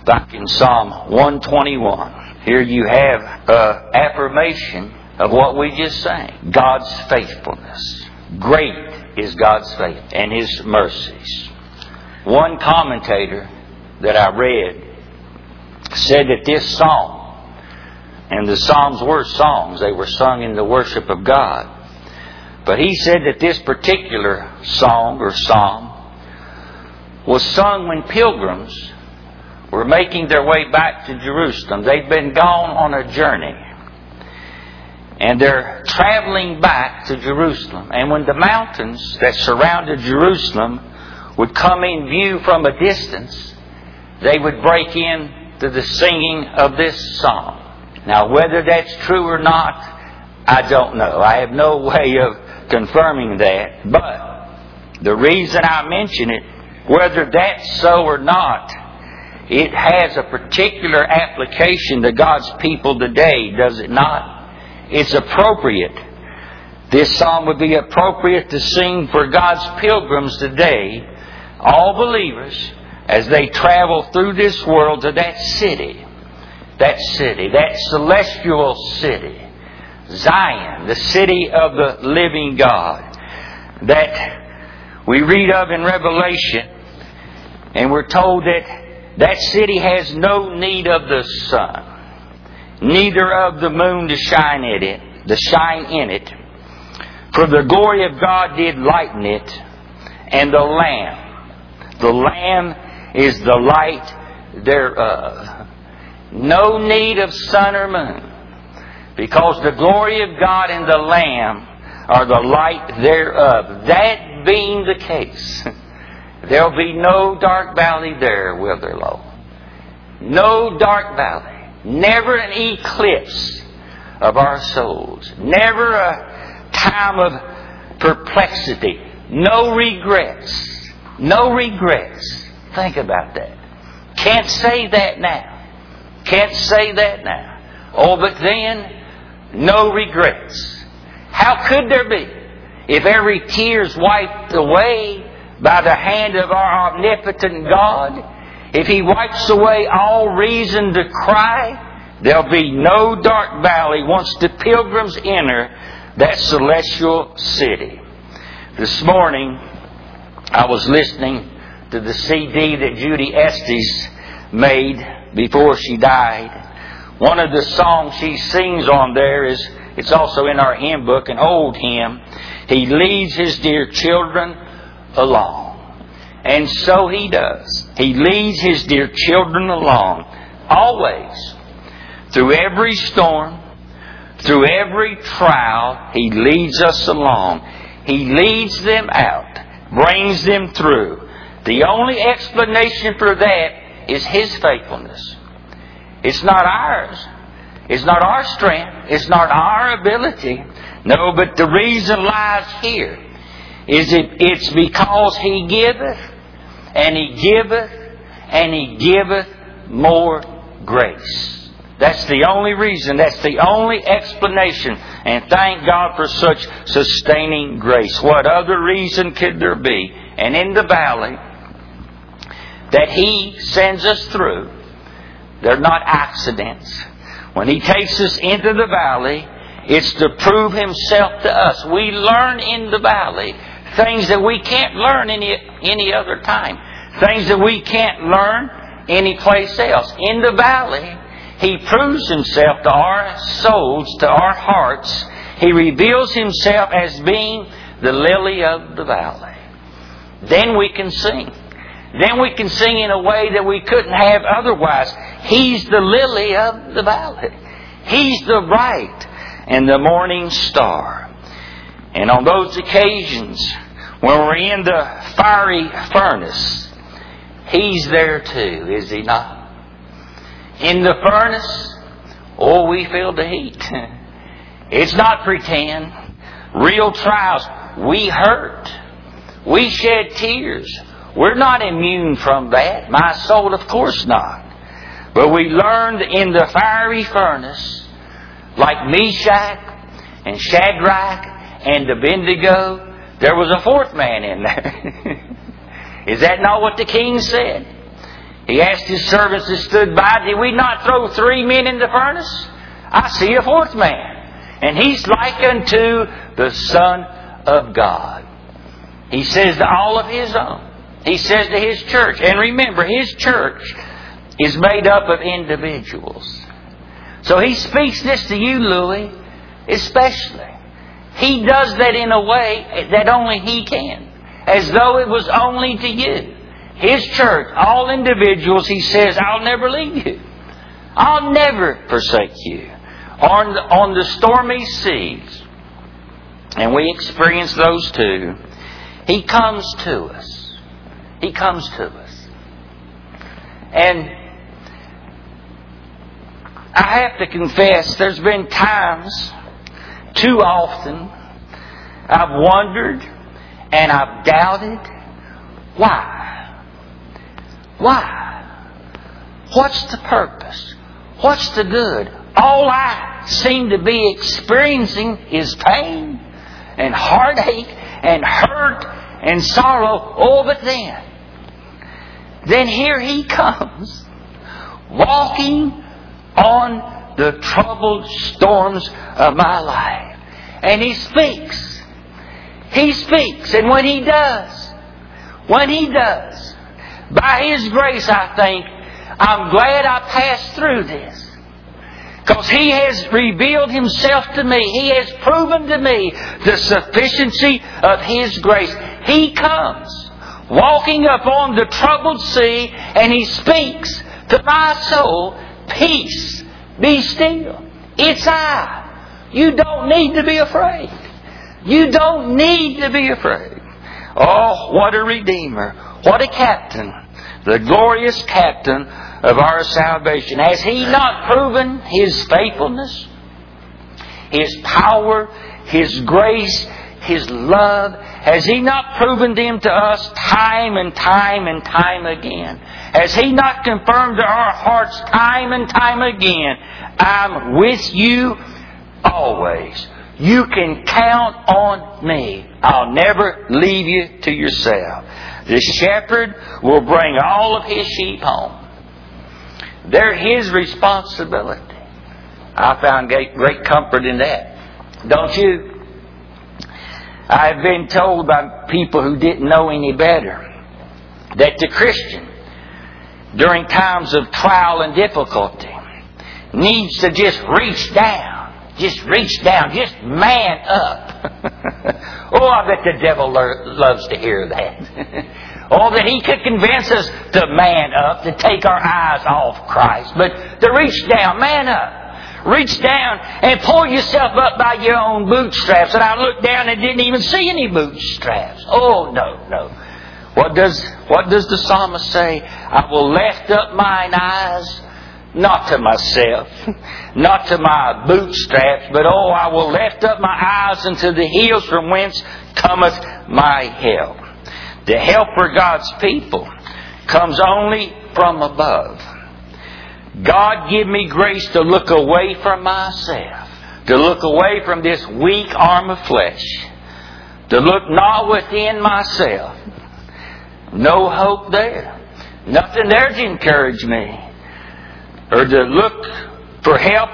Back in Psalm 121, here you have affirmation of what we just sang. God's faithfulness. Great is God's faith and His mercies. One commentator that I read said that this song, and the Psalms were songs, they were sung in the worship of God. But he said that this particular song or psalm was sung when pilgrims were making their way back to Jerusalem. They'd been gone on a journey, and they're traveling back to Jerusalem. And when the mountains that surrounded Jerusalem would come in view from a distance, they would break into the singing of this song. Now, whether that's true or not, I don't know. I have no way of confirming that. But the reason I mention it, whether that's so or not, it has a particular application to God's people today, does it not? It's appropriate. This psalm would be appropriate to sing for God's pilgrims today, all believers, as they travel through this world to that city, that celestial city, Zion, the city of the living God, that we read of in Revelation, and we're told that city has no need of the sun, neither of the moon to shine in it. For the glory of God did lighten it, and the Lamb is the light thereof. No need of sun or moon, because the glory of God and the Lamb are the light thereof. That being the case, there'll be no dark valley there, will there, Lord? No dark valley. Never an eclipse of our souls. Never a time of perplexity. No regrets. No regrets. Think about that. Can't say that now. Can't say that now. Oh, but then, no regrets. How could there be? If every tear is wiped away by the hand of our omnipotent God, if He wipes away all reason to cry, there'll be no dark valley once the pilgrims enter that celestial city. This morning, I was listening to the CD that Judy Estes made before she died. One of the songs she sings on there is, it's also in our hymn book, an old hymn. He leads His dear children along. And so He does. He leads His dear children along. Always. Through every storm, through every trial, He leads us along. He leads them out, brings them through. The only explanation for that is His faithfulness. It's not ours. It's not our strength. It's not our ability. No, but the reason lies here. It's because He giveth, and He giveth, and He giveth more grace. That's the only reason. That's the only explanation. And thank God for such sustaining grace. What other reason could there be? And in the valley that He sends us through, they're not accidents. When He takes us into the valley, it's to prove Himself to us. We learn in the valley things that we can't learn any other time. Things that we can't learn any place else. In the valley, He proves Himself to our souls, to our hearts. He reveals Himself as being the lily of the valley. Then we can sing. Then we can sing in a way that we couldn't have otherwise. He's the lily of the valley. He's the bright and the morning star. And on those occasions when we're in the fiery furnace, He's there too, is He not? In the furnace, oh, we feel the heat. It's not pretend. Real trials. We hurt. We shed tears. We're not immune from that. My soul, of course not. But we learned in the fiery furnace, like Meshach and Shadrach and Abednego, there was a fourth man in there. Is that not what the king said? He asked His servants that stood by, did we not throw 3 men in the furnace? I see a 4th man. And He's like unto the Son of God. He says to all of His own. He says to His church. And remember, His church is made up of individuals. So He speaks this to you, Louis, especially. He does that in a way that only He can. As though it was only to you. His church, all individuals, He says, I'll never leave you. I'll never forsake you. On the stormy seas, and we experience those too, He comes to us. He comes to us. And I have to confess, there's been times, too often, I've wondered and I've doubted. Why? Why? What's the purpose? What's the good? All I seem to be experiencing is pain and heartache and hurt and sorrow. Oh, but then here He comes, walking on the troubled storms of my life. And He speaks. He speaks. And when He does, by His grace, I think, I'm glad I passed through this. Because He has revealed Himself to me. He has proven to me the sufficiency of His grace. He comes, walking upon the troubled sea, and He speaks to my soul, peace, be still. It's I. You don't need to be afraid. You don't need to be afraid. Oh, what a Redeemer. What a Captain. The glorious Captain of our salvation. Has He not proven His faithfulness, His power, His grace, His love? Has He not proven them to us time and time and time again? Has He not confirmed to our hearts time and time again, I'm with you always. You can count on me. I'll never leave you to yourself. The shepherd will bring all of his sheep home. They're His responsibility. I found great comfort in that. Don't you? I've been told by people who didn't know any better that the Christian, during times of trial and difficulty, needs to just reach down. Just reach down. Just man up. Oh, I bet the devil loves to hear that. Oh, that he could convince us to man up, to take our eyes off Christ. But to reach down, man up. Reach down and pull yourself up by your own bootstraps. And I looked down and didn't even see any bootstraps. Oh, no. What does the psalmist say? I will lift up mine eyes, not to myself, not to my bootstraps, but I will lift up my eyes unto the hills from whence cometh my help. The help for God's people comes only from above. God give me grace to look away from myself, to look away from this weak arm of flesh, to look not within myself. No hope there. Nothing there to encourage me. Or to look for help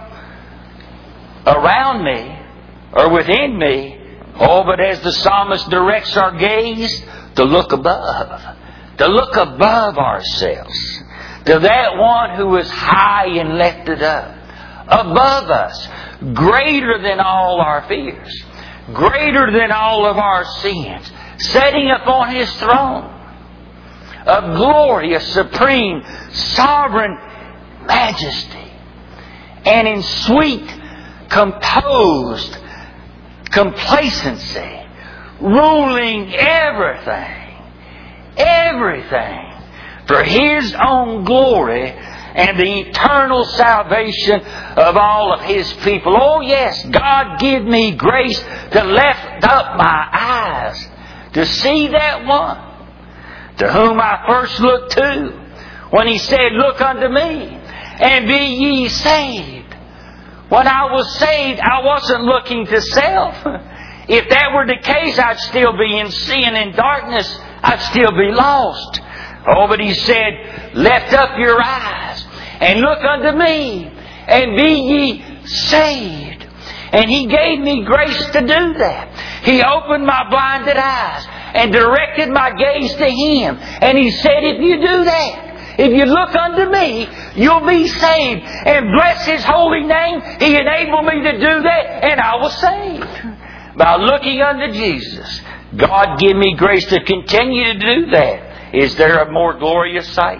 around me or within me. Oh, but as the psalmist directs our gaze, to look above. To look above ourselves. To that one who is high and lifted up. Above us. Greater than all our fears. Greater than all of our sins. Sitting upon His throne. Of glorious, supreme, sovereign majesty. And in sweet, composed complacency. Ruling everything. Everything. For His own glory and the eternal salvation of all of His people. Oh yes, God give me grace to lift up my eyes to see that one to whom I first looked to when He said, look unto me and be ye saved. When I was saved, I wasn't looking to self. If that were the case, I'd still be in sin and darkness. I'd still be lost. Oh, but He said, lift up your eyes and look unto me and be ye saved. And He gave me grace to do that. He opened my blinded eyes and directed my gaze to Him. And He said, if you do that, if you look unto me, you'll be saved. And bless His holy name, He enabled me to do that, and I was saved. By looking unto Jesus, God give me grace to continue to do that. Is there a more glorious sight?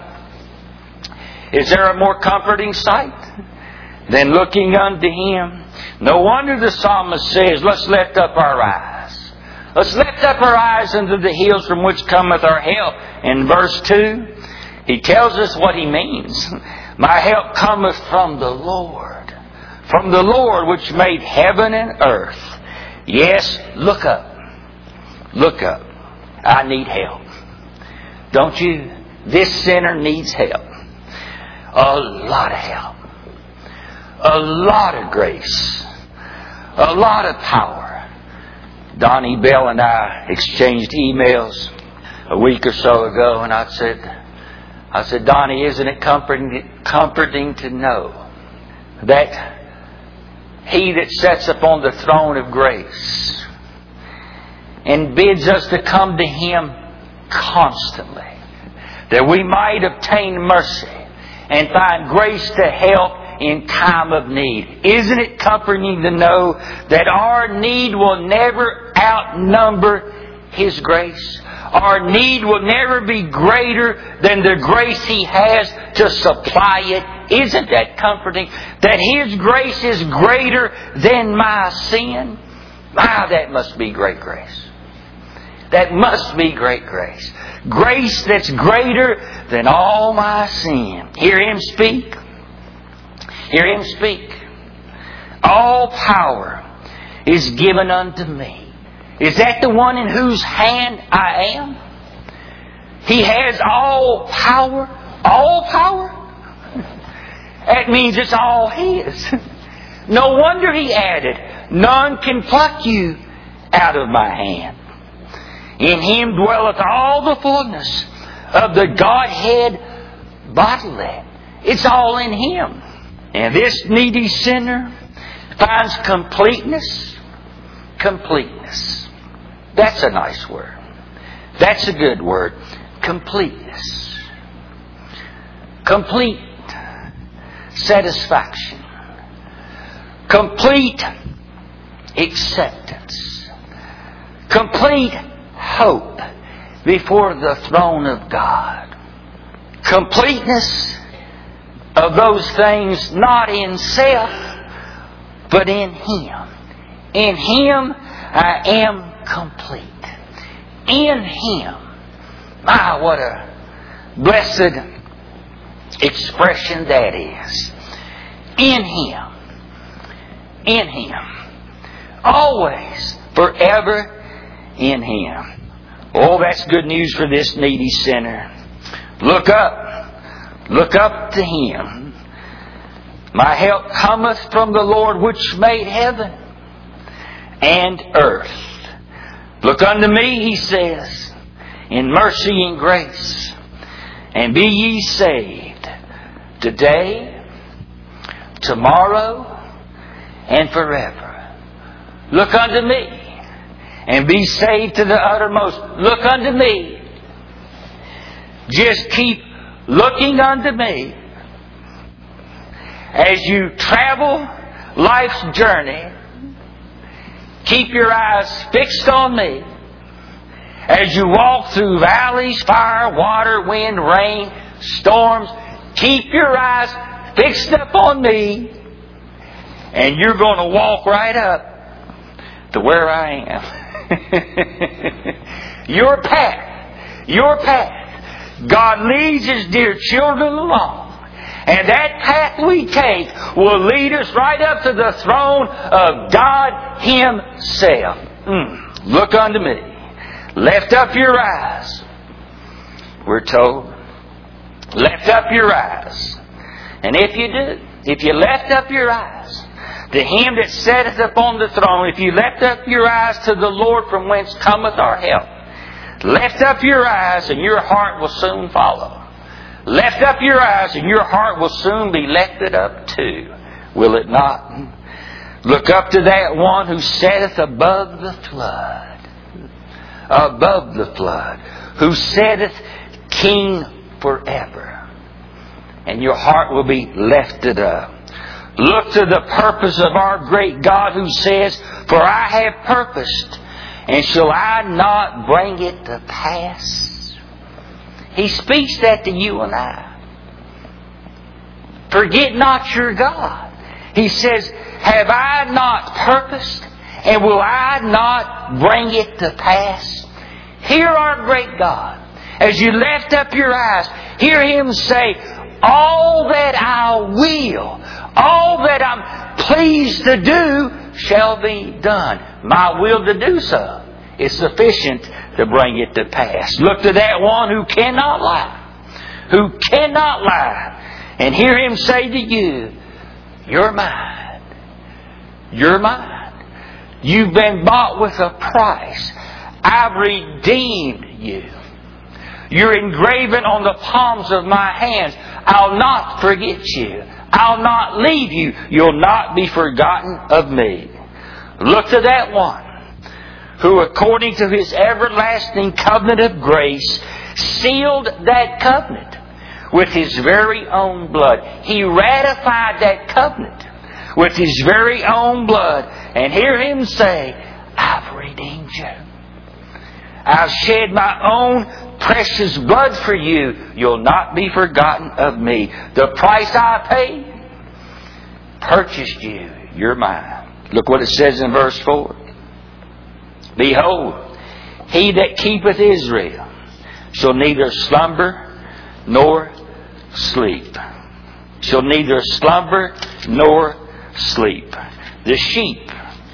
Is there a more comforting sight than looking unto Him? No wonder the psalmist says, let's lift up our eyes. Let's lift up our eyes unto the hills from which cometh our help. In verse 2, he tells us what he means. My help cometh from the Lord. From the Lord which made heaven and earth. Yes, look up. Look up. I need help. Don't you? This sinner needs help. A lot of help. A lot of grace. A lot of power. Donnie Bell and I exchanged emails a week or so ago, and I said, Donnie, isn't it comforting to know that He that sits upon the throne of grace and bids us to come to Him constantly, that we might obtain mercy and find grace to help in time of need. Isn't it comforting to know that our need will never outnumber His grace? Our need will never be greater than the grace He has to supply it. Isn't that comforting? That His grace is greater than my sin? Ah, that must be great grace. That must be great grace. Grace that's greater than all my sin. Hear Him speak. Hear Him speak. All power is given unto me. Is that the one in whose hand I am? He has all power. All power? That means it's all His. No wonder He added, none can pluck you out of my hand. In Him dwelleth all the fullness of the Godhead bodily. It's all in Him. And this needy sinner finds completeness. Completeness. That's a nice word. That's a good word. Completeness. Complete satisfaction. Complete acceptance. Complete hope before the throne of God. Completeness of those things not in self, but in Him. In Him I am complete. In Him. My, what a blessed expression that is. In Him. In Him. Always, forever in Him. Oh, that's good news for this needy sinner. Look up. Look up to Him. My help cometh from the Lord which made heaven and earth. Look unto me, He says, in mercy and grace, and be ye saved today, tomorrow, and forever. Look unto me, and be saved to the uttermost. Look unto me. Just keep looking unto me. As you travel life's journey, keep your eyes fixed on me. As you walk through valleys, fire, water, wind, rain, storms, keep your eyes fixed up on me. And you're going to walk right up to where I am. Your path. Your path. God leads His dear children along. And that path we take will lead us right up to the throne of God Himself. Look unto me. Lift up your eyes. We're told. Lift up your eyes. And if you do, if you lift up your eyes to Him that sitteth upon the throne, if you lift up your eyes to the Lord from whence cometh our help, Lift up your eyes and your heart will soon follow. Lift up your eyes and your heart will soon be lifted up too. Will it not? Look up to that one who sitteth above the flood. Above the flood. Who sitteth King forever. And your heart will be lifted up. Look to the purpose of our great God who says, for I have purposed, and shall I not bring it to pass? He speaks that to you and I. Forget not your God. He says, have I not purposed, and will I not bring it to pass? Hear our great God. As you lift up your eyes, hear Him say, all that I will, all that I'm pleased to do shall be done. My will to do so is sufficient to bring it to pass. Look to that one who cannot lie. Who cannot lie. And hear Him say to you, you're mine. You're mine. You've been bought with a price. I've redeemed you. You're engraven on the palms of my hands. I'll not forget you. I'll not leave you. You'll not be forgotten of me. Look to that one who, according to His everlasting covenant of grace, sealed that covenant with His very own blood. He ratified that covenant with His very own blood. And hear Him say, I've redeemed you. I've shed my own precious blood for you. You'll not be forgotten of me. The price I paid purchased you. You're mine. Look what it says in verse 4. Behold, he that keepeth Israel shall neither slumber nor sleep. Shall neither slumber nor sleep. The sheep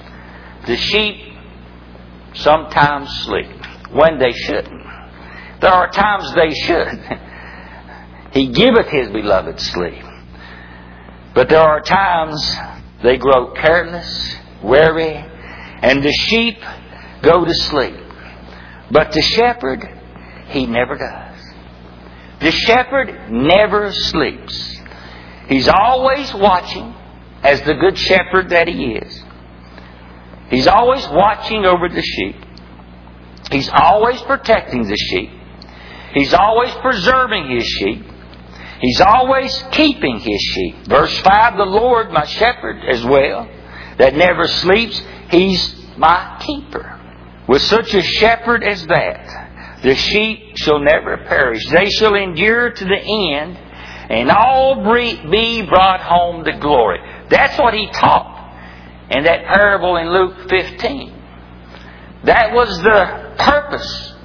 sometimes sleep when they shouldn't. There are times they should. He giveth His beloved sleep. But there are times they grow careless, weary, and the sheep go to sleep. But the shepherd, he never does. The shepherd never sleeps. He's always watching, as the good shepherd that he is. He's always watching over the sheep. He's always protecting the sheep. He's always preserving His sheep. He's always keeping His sheep. Verse 5, the Lord, my shepherd as well, that never sleeps, He's my keeper. With such a shepherd as that, the sheep shall never perish. They shall endure to the end, and all be brought home to glory. That's what He taught in that parable in Luke 15. That was the purpose,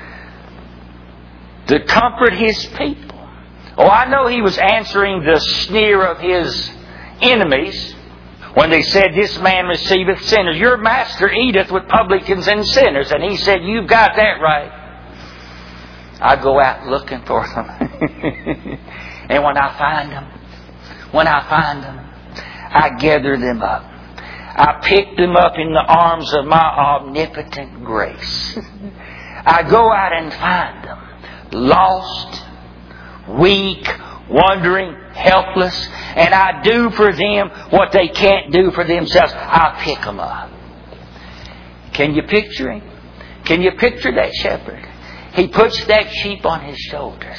to comfort His people. Oh, I know He was answering the sneer of His enemies when they said, this man receiveth sinners. Your master eateth with publicans and sinners. And He said, you've got that right. I go out looking for them. And when I find them, I gather them up. I pick them up in the arms of my omnipotent grace. I go out and find them, lost, weak, wandering, helpless, and I do for them what they can't do for themselves. I pick them up. Can you picture Him? Can you picture that shepherd? He puts that sheep on His shoulders.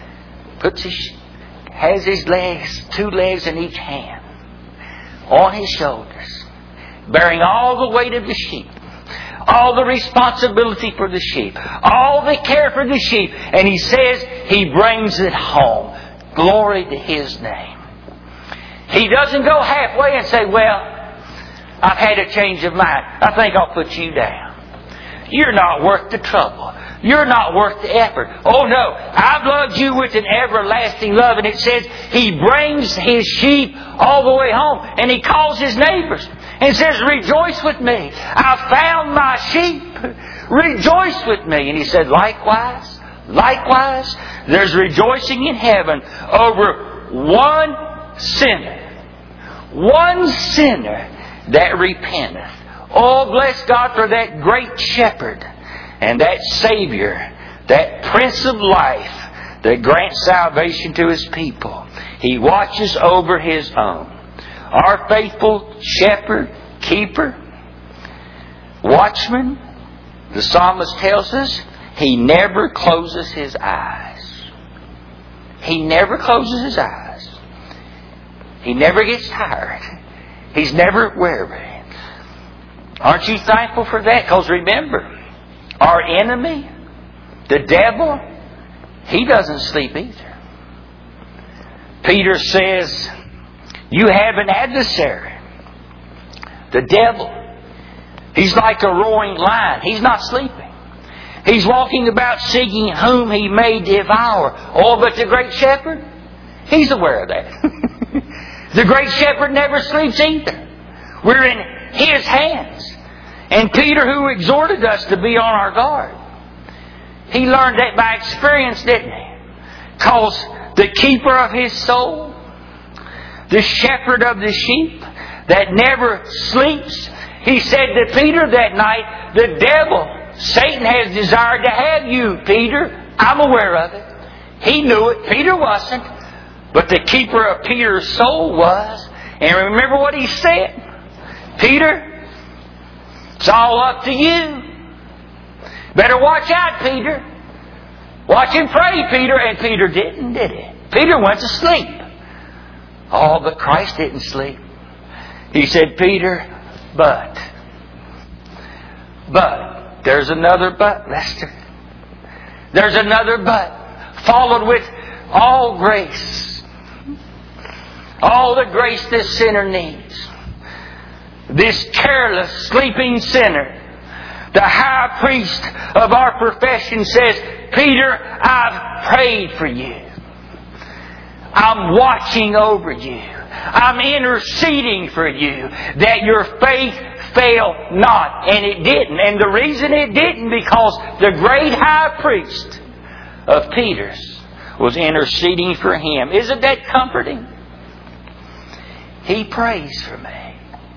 Has his legs, 2 legs in each hand, on His shoulders, bearing all the weight of the sheep, all the responsibility for the sheep, all the care for the sheep. And He says He brings it home. Glory to His name. He doesn't go halfway and say, well, I've had a change of mind. I think I'll put you down. You're not worth the trouble. You're not worth the effort. Oh no, I've loved you with an everlasting love. And it says He brings His sheep all the way home. And He calls His neighbors and says, rejoice with me. I found my sheep. Rejoice with me. And He said, likewise, there's rejoicing in heaven over one sinner that repenteth. Oh, bless God for that great shepherd And that Savior, that Prince of Life that grants salvation to His people, He watches over His own. Our faithful shepherd, keeper, watchman, the psalmist tells us, He never closes His eyes. He never closes His eyes. He never gets tired. He's never weary. Aren't you thankful for that? Because remember, our enemy, the devil, he doesn't sleep either. Peter says, you have an adversary. The devil. He's like a roaring lion. He's not sleeping. He's walking about seeking whom he may devour. Oh, but the great shepherd, he's aware of that. The great shepherd never sleeps either. We're in His hands. And Peter, who exhorted us to be on our guard, he learned that by experience, didn't he? Because the keeper of his soul, the shepherd of the sheep that never sleeps, he said to Peter that night, the devil, Satan, has desired to have you, Peter. I'm aware of it. He knew it. Peter wasn't. But the keeper of Peter's soul was. And remember what he said? Peter, it's all up to you. Better watch out, Peter. Watch and pray, Peter. And Peter didn't, did he? Peter went to sleep. Oh, but Christ didn't sleep. He said, Peter, but, there's another but, Lester. There's another but, followed with all grace. All the grace this sinner needs. This careless, sleeping sinner, the high priest of our profession, says, Peter, I've prayed for you. I'm watching over you. I'm interceding for you that your faith fail not. And it didn't. And the reason it didn't, because the great high priest of Peter's was interceding for him. Isn't that comforting? He prays for me.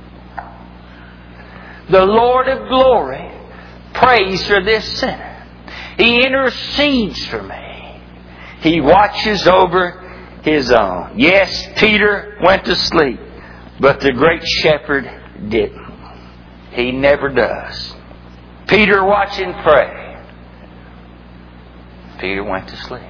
The Lord of glory prays for this sinner. He intercedes for me. He watches over His own. Yes, Peter went to sleep, but the great shepherd didn't. He never does. Peter watched and pray. Peter went to sleep.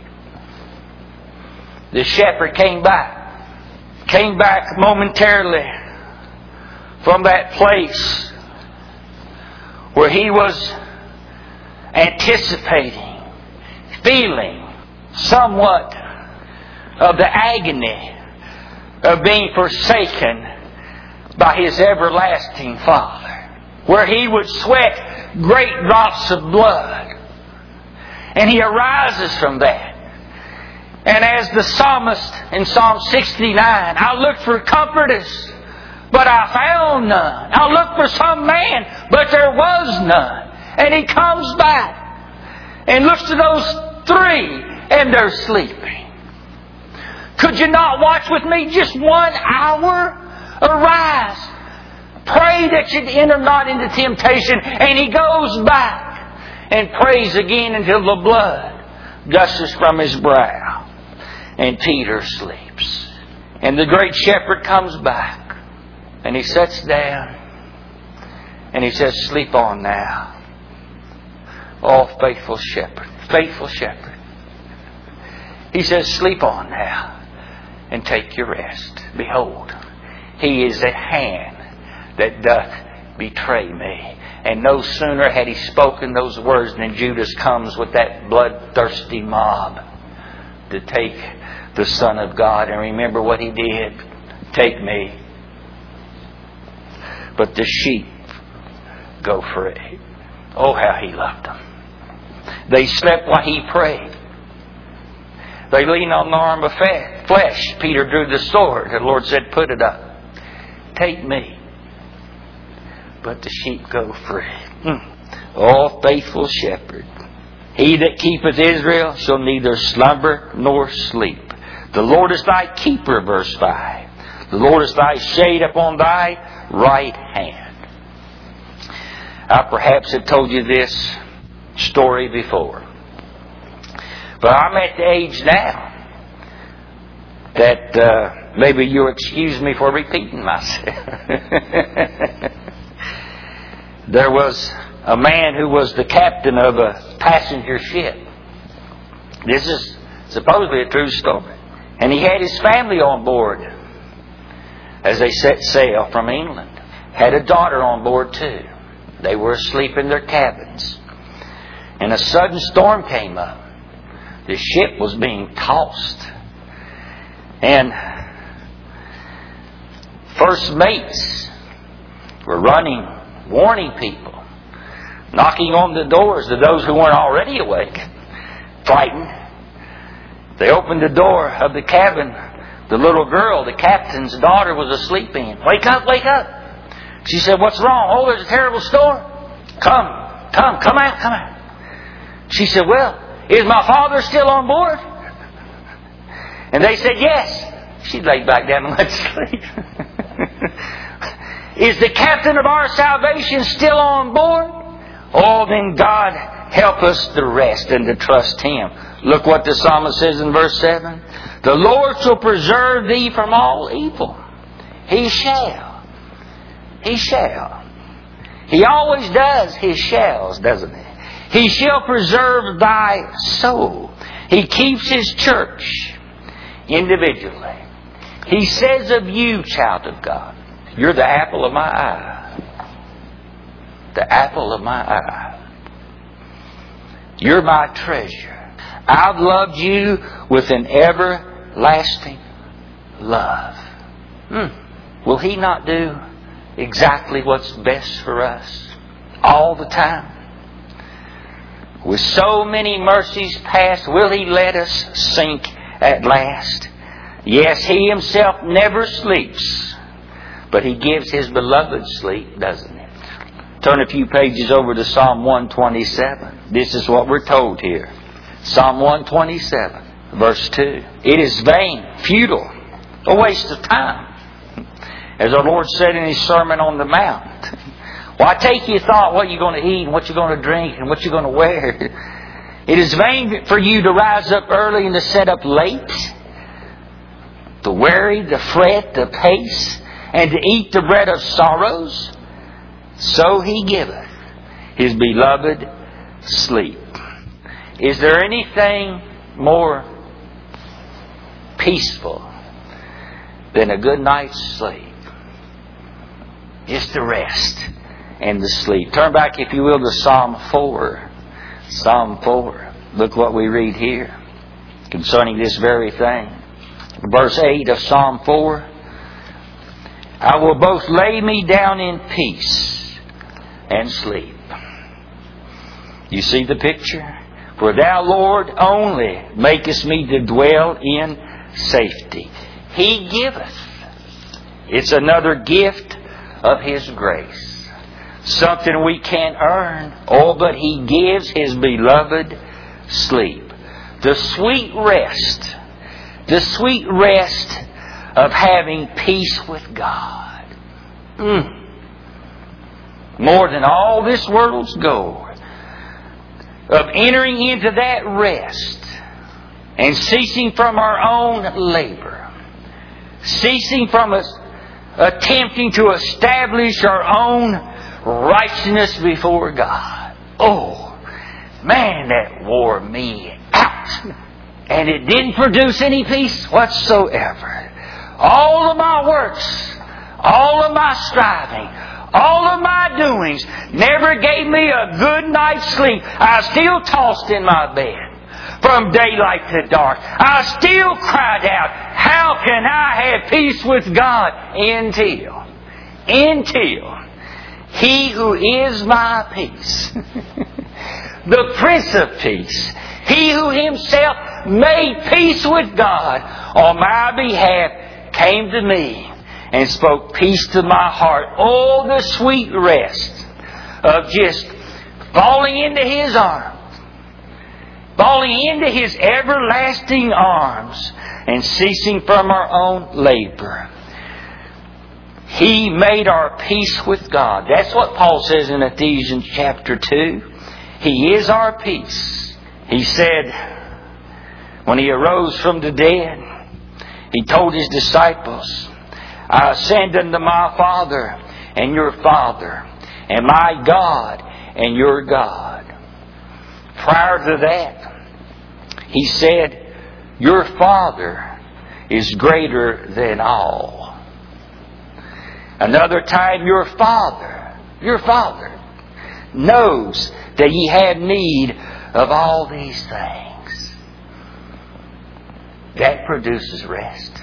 The shepherd came back momentarily from that place where he was anticipating, feeling somewhat of the agony of being forsaken by his everlasting Father, where he would sweat great drops of blood. And he arises from that. And as the psalmist in Psalm 69, I looked for comforters, but I found none. I looked for some man, but there was none. And he comes back and looks to those three, and they're sleeping. Could you not watch with me just 1 hour? Arise. Pray that you enter not into temptation. And he goes back and prays again until the blood gushes from his brow. And Peter sleeps. And the great shepherd comes back. And he sits down. And he says, sleep on now. Oh, faithful shepherd. Faithful shepherd. He says, sleep on now. And take your rest. Behold, He is at hand that doth betray me. And no sooner had he spoken those words than Judas comes with that bloodthirsty mob to take the Son of God. And remember what he did. Take me. But the sheep go free. Oh, how he loved them. They slept while he prayed. They leaned on the arm of flesh. Peter drew the sword. The Lord said, put it up. Take me. But the sheep go free. Oh, faithful shepherd. He that keepeth Israel shall neither slumber nor sleep. The Lord is thy keeper, verse 5. The Lord is thy shade upon thy right hand. I perhaps have told you this story before. But I'm at the age now that maybe you'll excuse me for repeating myself. There was a man who was the captain of a passenger ship. This is supposedly a true story. And he had his family on board as they set sail from England. Had a daughter on board too. They were asleep in their cabins. And a sudden storm came up. The ship was being tossed. And first mates were running, warning people, knocking on the doors of those who weren't already awake, frightened. They opened the door of the cabin. The little girl, the captain's daughter, was asleep in. Wake up, wake up. She said, what's wrong? Oh, there's a terrible storm. Come out. She said, well, is my father still on board? And they said, yes. She laid back down and went to sleep. Is the captain of our salvation still on board? Oh, then God help us to rest and to trust Him. Look what the psalmist says in verse 7. The Lord shall preserve thee from all evil. He shall. He shall. He always does His shalls, doesn't He? He shall preserve thy soul. He keeps His church individually. He says of you, child of God, you're the apple of my eye. The apple of my eye. You're my treasure. I've loved you with an everlasting love. Will He not do exactly what's best for us all the time? With so many mercies past, will He let us sink at last? Yes, He Himself never sleeps, but He gives His beloved sleep, doesn't He? Turn a few pages over to Psalm 127. This is what we're told here. Psalm 127, verse 2. It is vain, futile, a waste of time. As our Lord said in His Sermon on the Mount. Why take ye thought what you're going to eat and what you're going to drink and what you're going to wear? It is vain for you to rise up early and to set up late, to worry, to fret, to pace, and to eat the bread of sorrows. So He giveth His beloved sleep. Is there anything more peaceful than a good night's sleep? Just to rest and to sleep. Turn back, if you will, to Psalm 4. Psalm 4. Look what we read here concerning this very thing. Verse 8 of Psalm 4. I will both lay me down in peace and sleep. You see the picture? For Thou, Lord, only makest me to dwell in safety. He giveth. It's another gift of His grace. Something we can't earn. Oh, but He gives His beloved sleep. The sweet rest. The sweet rest of having peace with God. More than all this world's gold. Of entering into that rest and ceasing from our own labor. Ceasing from us attempting to establish our own righteousness before God. Oh, man, that wore me out. And it didn't produce any peace whatsoever. All of my works, all of my striving, all of my doings never gave me a good night's sleep. I still tossed in my bed from daylight to dark. I still cried out, how can I have peace with God? Until He who is my peace, the Prince of Peace, He who Himself made peace with God on my behalf, came to me and spoke peace to my heart. Oh, the sweet rest of just falling into His arms. Falling into His everlasting arms and ceasing from our own labor. He made our peace with God. That's what Paul says in Ephesians chapter 2. He is our peace. He said, when He arose from the dead, He told His disciples, I ascend unto my Father and your Father, and my God and your God. Prior to that, He said, your Father is greater than all. Another time, your Father knows that ye have need of all these things. That produces rest.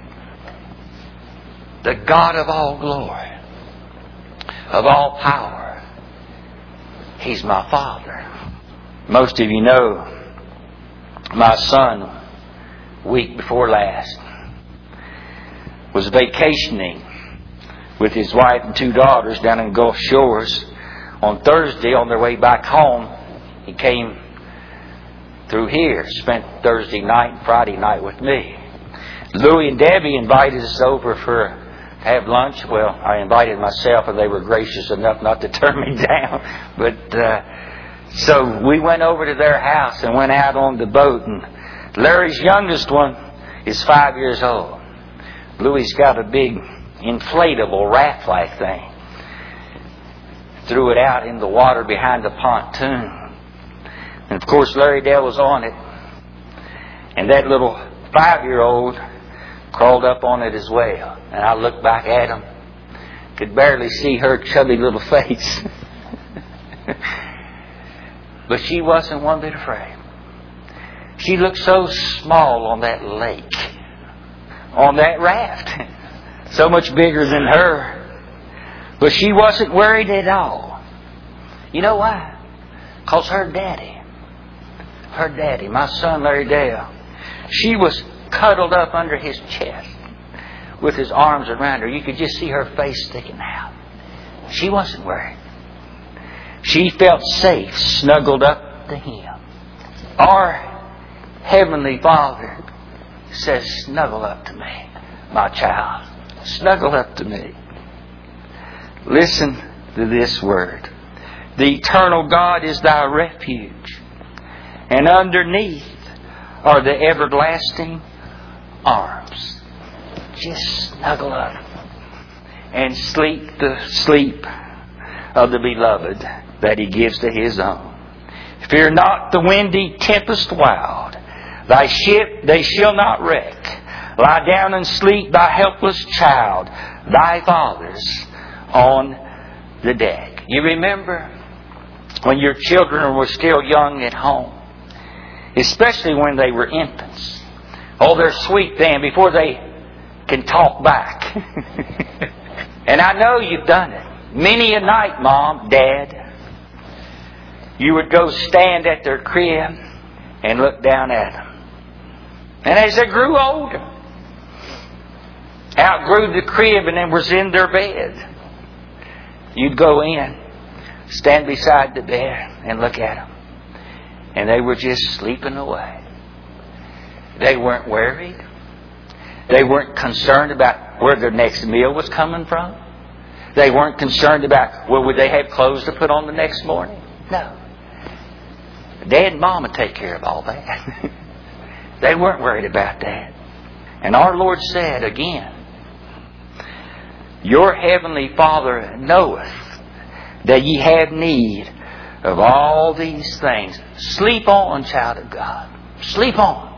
The God of all glory, of all power, He's my Father. Most of you know my son, week before last, was vacationing with his wife and 2 daughters down in Gulf Shores. On Thursday, on their way back home, he came through here, spent Thursday night and Friday night with me. Louie and Debbie invited us over to have lunch. Well, I invited myself, and they were gracious enough not to turn me down. But so we went over to their house and went out on the boat. And Larry's youngest one is 5 years old. Louie's got a big inflatable raft-like thing. Threw it out in the water behind the pontoon. And of course Larry Dale was on it. And that little 5-year-old crawled up on it as well. And I looked back at him. Could barely see her chubby little face. But she wasn't one bit afraid. She looked so small on that lake, on that raft. So much bigger than her. But she wasn't worried at all. You know why? Because her daddy, my son Larry Dale, she was cuddled up under his chest with his arms around her. You could just see her face sticking out. She wasn't worried. She felt safe, snuggled up to Him. Our Heavenly Father says, snuggle up to me, my child. Snuggle up to me. Listen to this word. The eternal God is thy refuge, and underneath are the everlasting arms. Just snuggle up and sleep the sleep of the beloved that He gives to His own. Fear not the windy tempest wild. Thy ship they shall not wreck. Lie down and sleep, thy helpless child, thy father's on the deck. You remember when your children were still young at home, especially when they were infants. Oh, they're sweet then before they can talk back. And I know you've done it. Many a night, Mom, Dad, you would go stand at their crib and look down at them. And as they grew older, outgrew the crib and then was in their bed, you'd go in, stand beside the bed and look at them. And they were just sleeping away. They weren't worried. They weren't concerned about where their next meal was coming from. They weren't concerned about, well, would they have clothes to put on the next morning? No. Dad and Mom would take care of all that. They weren't worried about that. And our Lord said again, your Heavenly Father knoweth that ye have need of all these things. Sleep on, child of God. Sleep on.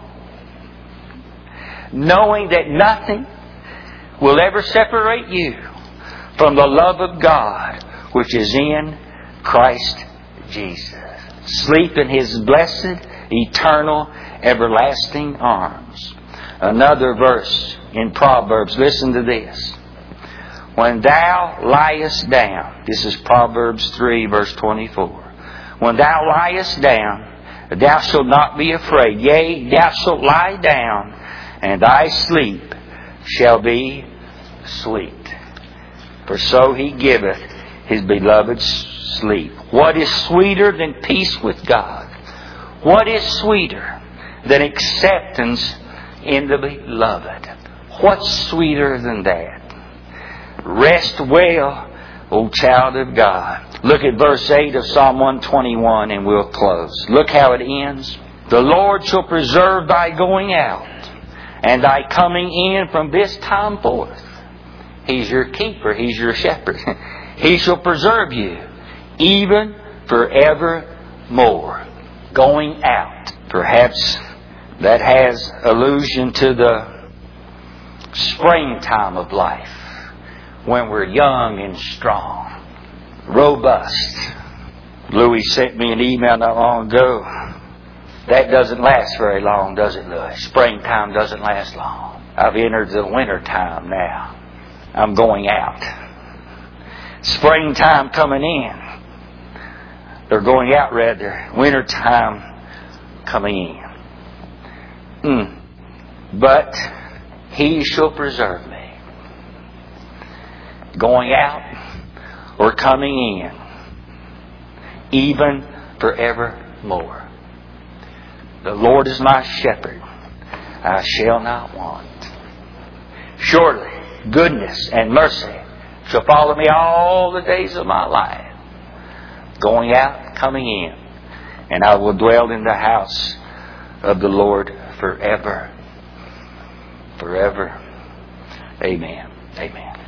Knowing that nothing will ever separate you from the love of God which is in Christ Jesus. Sleep in His blessed, eternal, everlasting arms. Another verse in Proverbs. Listen to this. When thou liest down, this is Proverbs 3 verse 24. When thou liest down, thou shalt not be afraid. Yea, thou shalt lie down, and thy sleep shall be sweet. For so He giveth His beloved sleep. What is sweeter than peace with God? What is sweeter than acceptance in the beloved? What's sweeter than that? Rest well O child of God. Look at verse 8 of Psalm 121 and we'll close. Look how it ends. The Lord shall preserve thy going out and thy coming in from this time forth. He's your keeper. He's your shepherd. He shall preserve you even forevermore. Going out. Perhaps that has allusion to the springtime of life, when we're young and strong, robust. Louis sent me an email not long ago. That doesn't last very long, does it, Louis? Springtime doesn't last long. I've entered the winter time now. I'm going out. Springtime coming in. They're going out rather. Winter time coming in. But He shall preserve me. Going out or coming in, even forevermore. The Lord is my shepherd. I shall not want. Surely goodness and mercy shall follow me all the days of my life. Going out, coming in. And I will dwell in the house of the Lord forever. Forever. Amen. Amen.